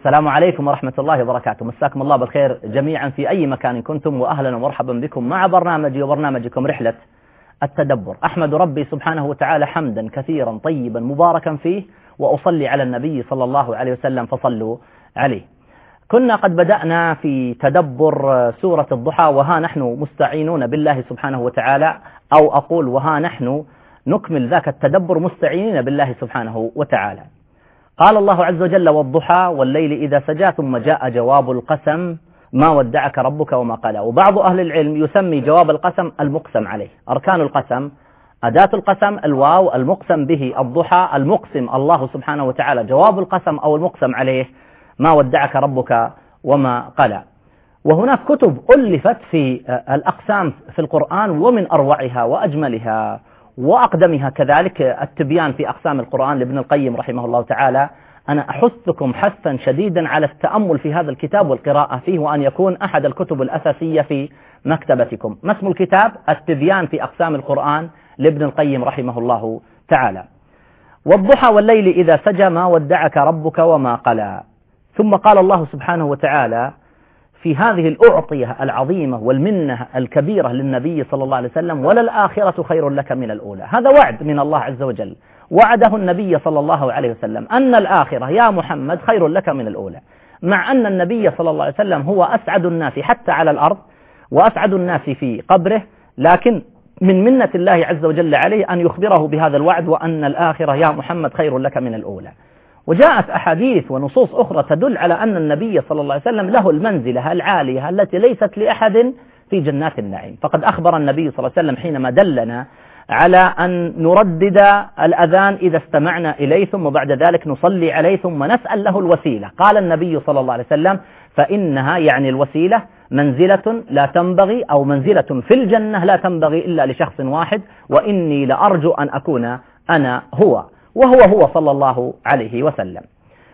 السلام عليكم ورحمة الله وبركاته. مساكم الله بالخير جميعا في أي مكان كنتم، وأهلا ومرحبا بكم مع برنامجي وبرنامجكم رحلة التدبر. أحمد ربي سبحانه وتعالى حمدا كثيرا طيبا مباركا فيه، وأصلي على النبي صلى الله عليه وسلم فصلوا عليه. كنا قد بدأنا في تدبر سورة الضحى، وها نحن مستعينون بالله سبحانه وتعالى، أو أقول وها نحن نكمل ذاك التدبر مستعينين بالله سبحانه وتعالى. قال الله عز وجل: والضحى والليل إذا سجى، ثم جاء جواب القسم ما ودعك ربك وما قلى. وبعض أهل العلم يسمي جواب القسم المقسم عليه. أركان القسم: أداة القسم الواو، المقسم به الضحى، المقسم الله سبحانه وتعالى، جواب القسم أو المقسم عليه ما ودعك ربك وما قلى. وهناك كتب ألفت في الأقسام في القرآن، ومن أروعها وأجملها وأقدمها كذلك التبيان في أقسام القرآن لابن القيم رحمه الله تعالى. أنا أحثكم حثا شديدا على التأمل في هذا الكتاب والقراءة فيه، وأن يكون أحد الكتب الأساسية في مكتبتكم. ما اسم الكتاب؟ التبيان في أقسام القرآن لابن القيم رحمه الله تعالى. والضحى والليل إذا سجى ما ودعك ربك وما قلى. ثم قال الله سبحانه وتعالى في هذه الأعطية العظيمة والمنة الكبيرة للنبي صلى الله عليه وسلم: وللآخرة خير لك من الأولى. هذا وعد من الله عز وجل، وعده النبي صلى الله عليه وسلم أن الآخرة يا محمد خير لك من الأولى، مع أن النبي صلى الله عليه وسلم هو أسعد الناس حتى على الأرض وأسعد الناس في قبره، لكن من منة الله عز وجل عليه أن يخبره بهذا الوعد، وأن الآخرة يا محمد خير لك من الأولى. وجاءت أحاديث ونصوص أخرى تدل على أن النبي صلى الله عليه وسلم له المنزلة العالية التي ليست لأحد في جنات النعيم. فقد أخبر النبي صلى الله عليه وسلم حينما دلنا على أن نردد الأذان إذا استمعنا إليه، ثم بعد ذلك نصلي عليه، ثم نسأل له الوسيلة. قال النبي صلى الله عليه وسلم: فإنها يعني الوسيلة منزلة لا تنبغي، أو منزلة في الجنة لا تنبغي إلا لشخص واحد، وإني لأرجو أن أكون أنا هو، وهو صلى الله عليه وسلم.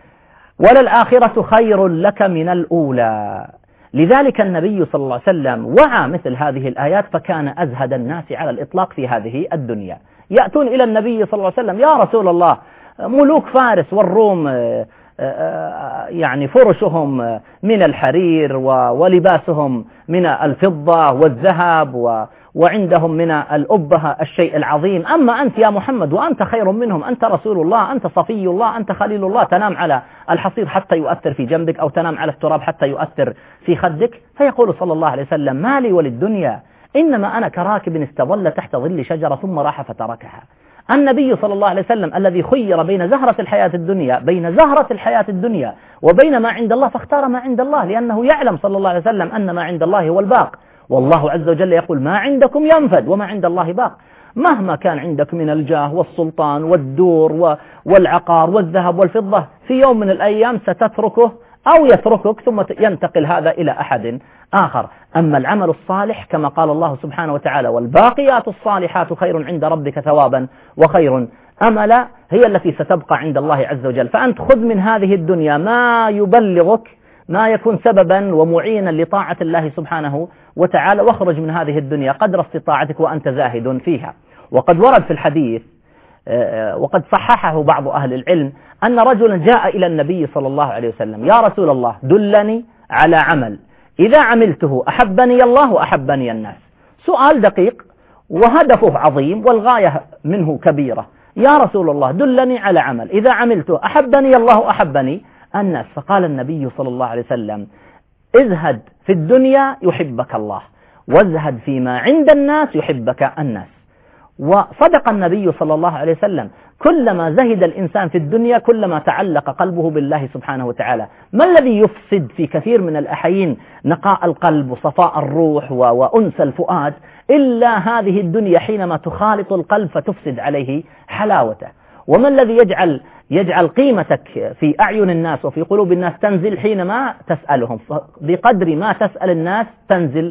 وللآخرة خير لك من الأولى. لذلك النبي صلى الله عليه وسلم وعى مثل هذه الآيات، فكان أزهد الناس على الإطلاق في هذه الدنيا. يأتون إلى النبي صلى الله عليه وسلم: يا رسول الله، ملوك فارس والروم يعني فرشهم من الحرير ولباسهم من الفضة والذهب، وعندهم من الأبهة الشيء العظيم، أما أنت يا محمد وأنت خير منهم، أنت رسول الله، أنت صفي الله، أنت خليل الله، تنام على الحصير حتى يؤثر في جنبك، أو تنام على التراب حتى يؤثر في خدك. فيقول صلى الله عليه وسلم: ما لي وللدنيا، إنما أنا كراكب استظل تحت ظل شجرة ثم راح فتركها. النبي صلى الله عليه وسلم الذي خير بين زهرة الحياة الدنيا وبين ما عند الله، فاختار ما عند الله، لأنه يعلم صلى الله عليه وسلم أن ما عند الله هو الباق. والله عز وجل يقول: ما عندكم ينفد وما عند الله باق. مهما كان عندك من الجاه والسلطان والدور والعقار والذهب والفضة، في يوم من الأيام ستتركه أو يتركك، ثم ينتقل هذا إلى أحد آخر. أما العمل الصالح كما قال الله سبحانه وتعالى: والباقيات الصالحات خير عند ربك ثوابا وخير أملا، هي التي ستبقى عند الله عز وجل. فأنت خذ من هذه الدنيا ما يبلغك، ما يكون سببا ومعينا لطاعة الله سبحانه وتعالى، واخرج من هذه الدنيا قدر استطاعتك وأنت زاهد فيها. وقد ورد في الحديث وقد صححه بعض أهل العلم أن رجلا جاء إلى النبي صلى الله عليه وسلم: يا رسول الله، دلني على عمل إذا عملته أحبني الله وأحبني الناس. سؤال دقيق وهدفه عظيم والغاية منه كبيرة. يا رسول الله، دلني على عمل إذا عملته أحبني الله وأحبني الناس. فقال النبي صلى الله عليه وسلم: ازهد في الدنيا يحبك الله، وازهد فيما عند الناس يحبك الناس. وصدق النبي صلى الله عليه وسلم: كلما زهد الإنسان في الدنيا كلما تعلق قلبه بالله سبحانه وتعالى. ما الذي يفسد في كثير من الأحيين نقاء القلب وصفاء الروح وأنس الفؤاد إلا هذه الدنيا حينما تخالط القلب فتفسد عليه حلاوته. وما الذي يجعل قيمتك في أعين الناس وفي قلوب الناس تنزل حينما تسألهم؟ بقدر ما تسأل الناس تنزل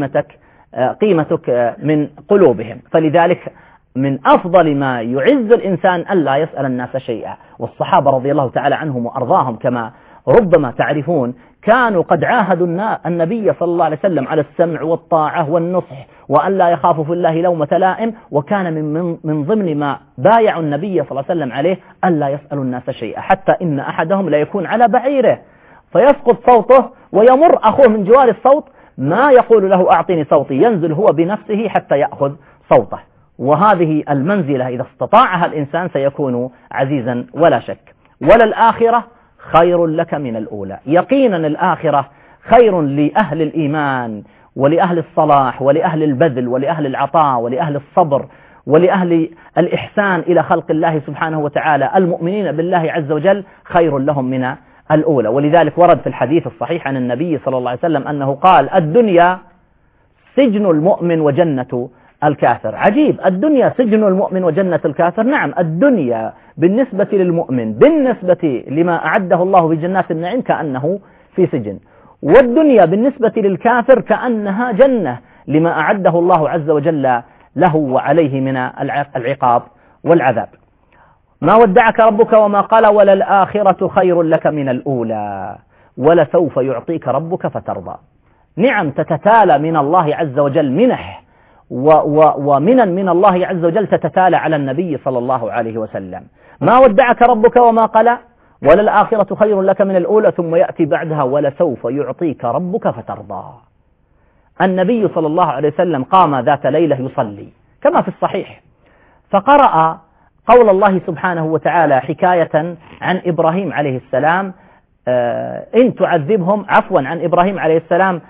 قيمتك من قلوبهم. فلذلك من أفضل ما يعز الإنسان ألا يسأل الناس شيئا. والصحابة رضي الله تعالى عنهم وأرضاهم كما ربما تعرفون كانوا قد عاهدوا النبي صلى الله عليه وسلم على السمع والطاعة والنصح، وأن لا يخافوا في الله لومة لائم. وكان من ضمن ما بايعوا النبي صلى الله عليه وسلم عليه ألا يسألوا الناس شيئا، حتى إن أحدهم لا يكون على بعيره فيسقط صوته ويمر أخوه من جوار الصوت ما يقول له أعطني صوتي، ينزل هو بنفسه حتى يأخذ صوته. وهذه المنزلة إذا استطاعها الإنسان سيكون عزيزا ولا شك. وللآخرة خير لك من الأولى. يقينا الآخرة خير لأهل الإيمان ولأهل الصلاح ولأهل البذل ولأهل العطاء ولأهل الصبر ولأهل الإحسان إلى خلق الله سبحانه وتعالى المؤمنين بالله عز وجل، خير لهم من الأولى. ولذلك ورد في الحديث الصحيح عن النبي صلى الله عليه وسلم أنه قال: الدنيا سجن المؤمن وجنة الكافر. عجيب، الدنيا سجن المؤمن وجنة الكافر. نعم، الدنيا بالنسبة للمؤمن بالنسبة لما أعده الله بجنات النعيم كأنه في سجن، والدنيا بالنسبة للكافر كأنها جنة لما أعده الله عز وجل له وعليه من العقاب والعذاب. ما ودعك ربك وما قال وللآخرة خير لك من الأولى ولسوف يعطيك ربك فترضى. نعم تتتالى من الله عز وجل، منح ومنن من الله عز وجل تتتالى على النبي صلى الله عليه وسلم. ما ودعك ربك وما قال وللآخرة خير لك من الأولى، ثم يأتي بعدها ولسوف يعطيك ربك فترضى. النبي صلى الله عليه وسلم قام ذات ليلة يصلي كما في الصحيح، فقرأ قول الله سبحانه وتعالى حكاية عن إبراهيم عليه السلام: إن تعذبهم، عفوا عن إبراهيم عليه السلام،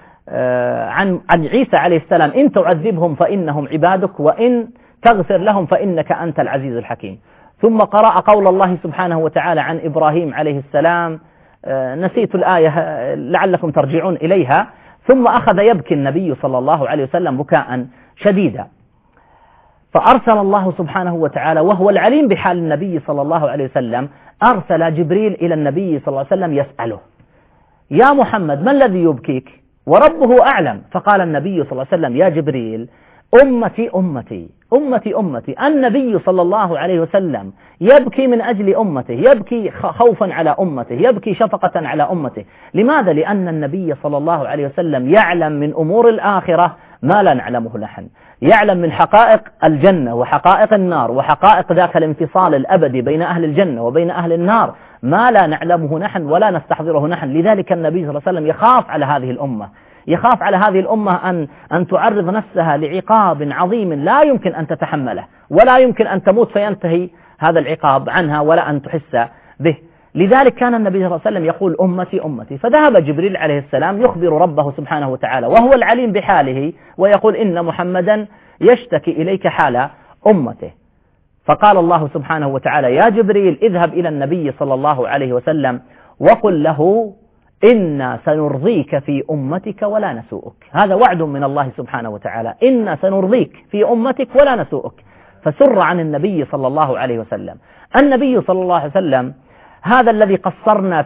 عن عيسى عليه السلام: إن تعذبهم فإنهم عبادك وإن تغفر لهم فإنك أنت العزيز الحكيم. ثم قرأ قول الله سبحانه وتعالى عن إبراهيم عليه السلام، نسيت الآية لعلكم ترجعون إليها. ثم أخذ يبكي النبي صلى الله عليه وسلم بكاء شديدا، فأرسل الله سبحانه وتعالى وهو العليم بحال النبي صلى الله عليه وسلم، أرسل جبريل إلى النبي صلى الله عليه وسلم يسأله: يا محمد ما الذي يبكيك؟ وربه أعلم. فقال النبي صلى الله عليه وسلم: يا جبريل، أمتي أمتي أمتي أمتي. النبي صلى الله عليه وسلم يبكي من أجل أمته، يبكي خوفا على أمته، يبكي شفقة على أمته. لماذا؟ لأن النبي صلى الله عليه وسلم يعلم من أمور الآخرة ما لا نعلمه نحن، يعلم من حقائق الجنة وحقائق النار وحقائق ذاك الانفصال الأبدي بين أهل الجنة وبين أهل النار ما لا نعلمه نحن ولا نستحضره نحن. لذلك النبي صلى الله عليه وسلم يخاف على هذه الأمة، يخاف على هذه الأمة أن تعرض نفسها لعقاب عظيم لا يمكن أن تتحمله ولا يمكن أن تموت فينتهي هذا العقاب عنها ولا أن تحس به. لذلك كان النبي صلى الله عليه وسلم يقول: أمتي أمتي. فذهب جبريل عليه السلام يخبر ربه سبحانه وتعالى وهو العليم بحاله ويقول: إن محمدا يشتكي إليك حال أمته. فقال الله سبحانه وتعالى: يا جبريل اذهب إلى النبي صلى الله عليه وسلم وقل له: إنا سنرضيك في أمتك ولا نسوءك. هذا وعد من الله سبحانه وتعالى: إنا سنرضيك في أمتك ولا نسوءك. فسر عن النبي صلى الله عليه وسلم. النبي صلى الله عليه وسلم هذا الذي قصرنا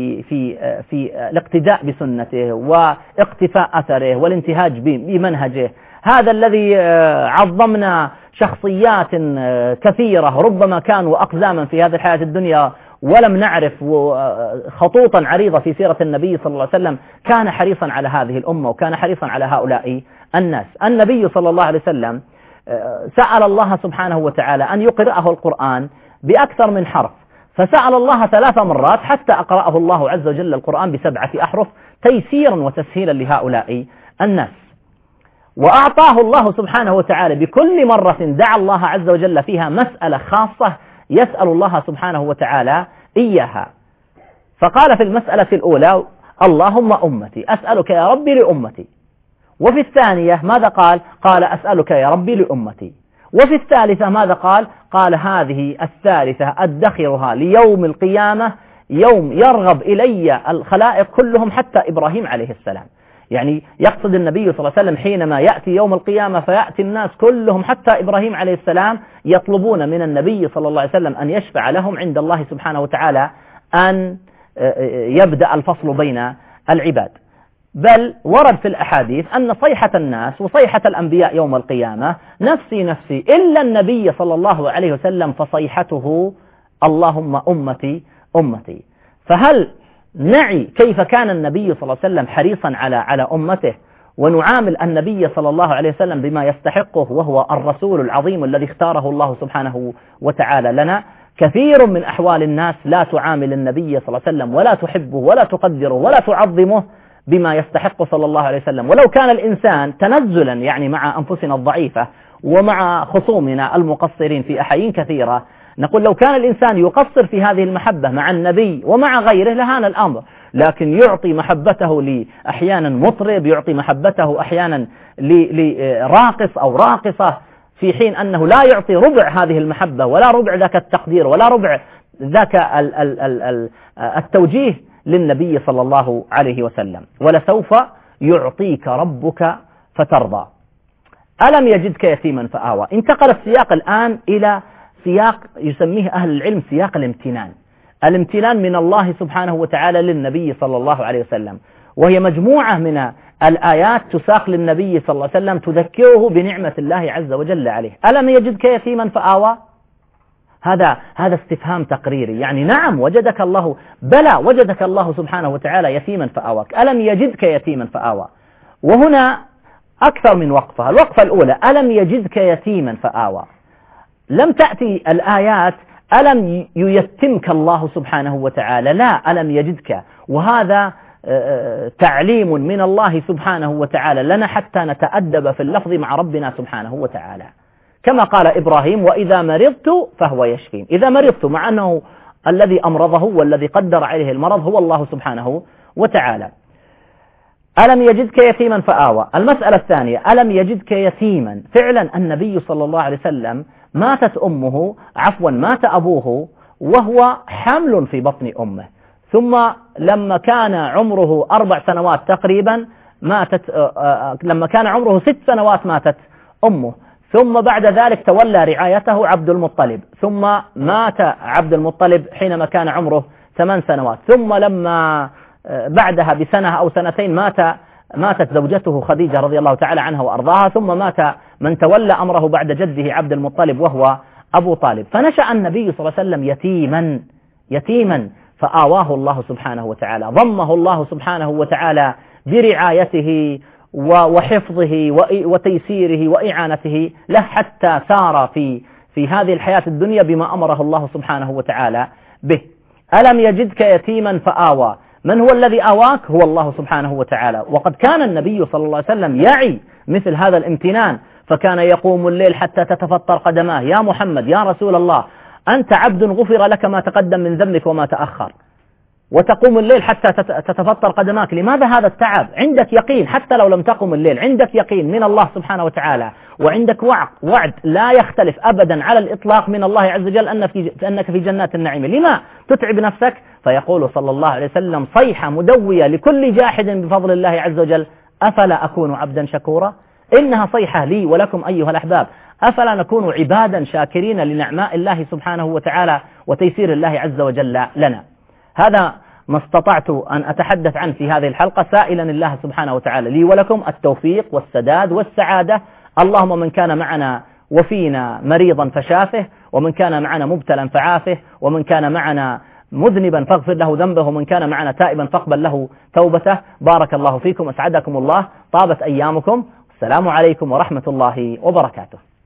في الاقتداء بسنته واقتفاء أثره والانتهاج بمنهجه، هذا الذي عظمنا شخصيات كثيرة ربما كانوا أقزاما في هذه الحياة الدنيا ولم نعرف خطوطا عريضة في سيرة النبي صلى الله عليه وسلم، كان حريصا على هذه الأمة وكان حريصا على هؤلاء الناس. النبي صلى الله عليه وسلم سأل الله سبحانه وتعالى أن يقرأه القرآن بأكثر من حرف، فسأل الله 3 مرات حتى أقرأه الله عز وجل القرآن ب7 أحرف تيسيرا وتسهيلا لهؤلاء الناس. وأعطاه الله سبحانه وتعالى بكل مرة دعا الله عز وجل فيها مسألة خاصة يسأل الله سبحانه وتعالى إياها. فقال في المسألة الأولى: اللهم أمتي، أسألك يا ربي لأمتي. وفي الثانية ماذا قال؟ قال: أسألك يا ربي لأمتي. وفي الثالثة ماذا قال؟ قال: هذه الثالثة أدخرها ليوم القيامة، يوم يرغب إلي الخلائق كلهم حتى إبراهيم عليه السلام. يعني يقصد النبي صلى الله عليه وسلم حينما يأتي يوم القيامة فيأتي الناس كلهم حتى إبراهيم عليه السلام يطلبون من النبي صلى الله عليه وسلم أن يشفع لهم عند الله سبحانه وتعالى أن يبدأ الفصل بين العباد. بل ورد في الأحاديث أن صيحة الناس وصيحة الأنبياء يوم القيامة نفسي نفسي، إلا النبي صلى الله عليه وسلم فصيحته اللهم أمتي أمتي. فهل نعي كيف كان النبي صلى الله عليه وسلم حريصا على أمته، ونعامل النبي صلى الله عليه وسلم بما يستحقه وهو الرسول العظيم الذي اختاره الله سبحانه وتعالى لنا؟ كثير من أحوال الناس لا تعامل النبي صلى الله عليه وسلم ولا تحبه ولا تقدره ولا تعظمه بما يستحق صلى الله عليه وسلم. ولو كان الإنسان تنزلا يعني مع أنفسنا الضعيفة ومع خصومنا المقصرين في أحايين كثيرة، نقول لو كان الإنسان يقصر في هذه المحبة مع النبي ومع غيره لهان الأمر، لكن يعطي محبته أحيانا مطرب، يعطي محبته أحيانا لراقص أو راقصة، في حين أنه لا يعطي ربع هذه المحبة ولا ربع ذاك التقدير ولا ربع ذاك التوجيه للنبي صلى الله عليه وسلم. ولسوف يعطيك ربك فترضى. ألم يجدك يتيما فآوى. انتقل السياق الآن إلى سياق يسميه أهل العلم سياق الامتنان. الامتنان من الله سبحانه وتعالى للنبي صلى الله عليه وسلم، وهي مجموعة من الآيات تساق للنبي صلى الله عليه وسلم تذكره بنعمة الله عز وجل عليه. ألم يجدك يتيما فآوى. هذا استفهام تقريري، يعني نعم وجدك الله، بلى وجدك الله سبحانه وتعالى يتيما فآواك. ألم يجدك يتيما فآوى. وهنا أكثر من وقفة. الوقفة الأولى ألم يجدك يتيما فآوى، لم تأتي الآيات ألم ييتمك الله سبحانه وتعالى، لا، ألم يجدك. وهذا تعليم من الله سبحانه وتعالى لنا حتى نتأدب في اللفظ مع ربنا سبحانه وتعالى، كما قال إبراهيم وإذا مرضت فهو يشفين. إذا مرضت، مع أنه الذي أمرضه والذي قدر عليه المرض هو الله سبحانه وتعالى. ألم يجدك يتيما فآوى. المسألة الثانية ألم يجدك يتيما. فعلا النبي صلى الله عليه وسلم مات أبوه وهو حمل في بطن أمه، ثم لما كان عمره 4 سنوات تقريبا لما كان عمره 6 سنوات ماتت أمه، ثم بعد ذلك تولى رعايته عبد المطلب، ثم مات عبد المطلب حينما كان عمره 8 سنوات، ثم لما بعدها بسنة أو سنتين ماتت زوجته خديجة رضي الله تعالى عنها وأرضاها، ثم مات من تولى أمره بعد جده عبد المطلب وهو أبو طالب. فنشأ النبي صلى الله عليه وسلم يتيما فآواه الله سبحانه وتعالى، ضمه الله سبحانه وتعالى برعايته وحفظه وتيسيره وإعانته له حتى سار في هذه الحياة الدنيا بما أمره الله سبحانه وتعالى به. ألم يجدك يتيما فآوى. من هو الذي آواك؟ هو الله سبحانه وتعالى. وقد كان النبي صلى الله عليه وسلم يعي مثل هذا الامتنان، فكان يقوم الليل حتى تتفطر قدماه. يا محمد يا رسول الله، أنت عبد غفر لك ما تقدم من ذنبك وما تأخر، وتقوم الليل حتى تتفطر قدماك. لماذا هذا التعب؟ عندك يقين حتى لو لم تقم الليل، عندك يقين من الله سبحانه وتعالى، وعندك وعد لا يختلف أبدا على الإطلاق من الله عز وجل أنك في جنات النعيم. لما تتعب نفسك؟ فيقول صلى الله عليه وسلم صيحة مدوية لكل جاحد بفضل الله عز وجل: أفلا أكون عبدا شكورا. إنها صيحة لي ولكم أيها الأحباب، أفلا نكون عبادا شاكرين لنعماء الله سبحانه وتعالى وتيسير الله عز وجل لنا. هذا ما استطعت أن أتحدث عنه في هذه الحلقة، سائلا الله سبحانه وتعالى لي ولكم التوفيق والسداد والسعادة. اللهم من كان معنا وفينا مريضا فشافه، ومن كان معنا مبتلا فعافه، ومن كان معنا مذنبا فاغفر له ذنبه، ومن كان معنا تائبا فاقبل له توبته. بارك الله فيكم، أسعدكم الله، طابت أيامكم، السلام عليكم ورحمة الله وبركاته.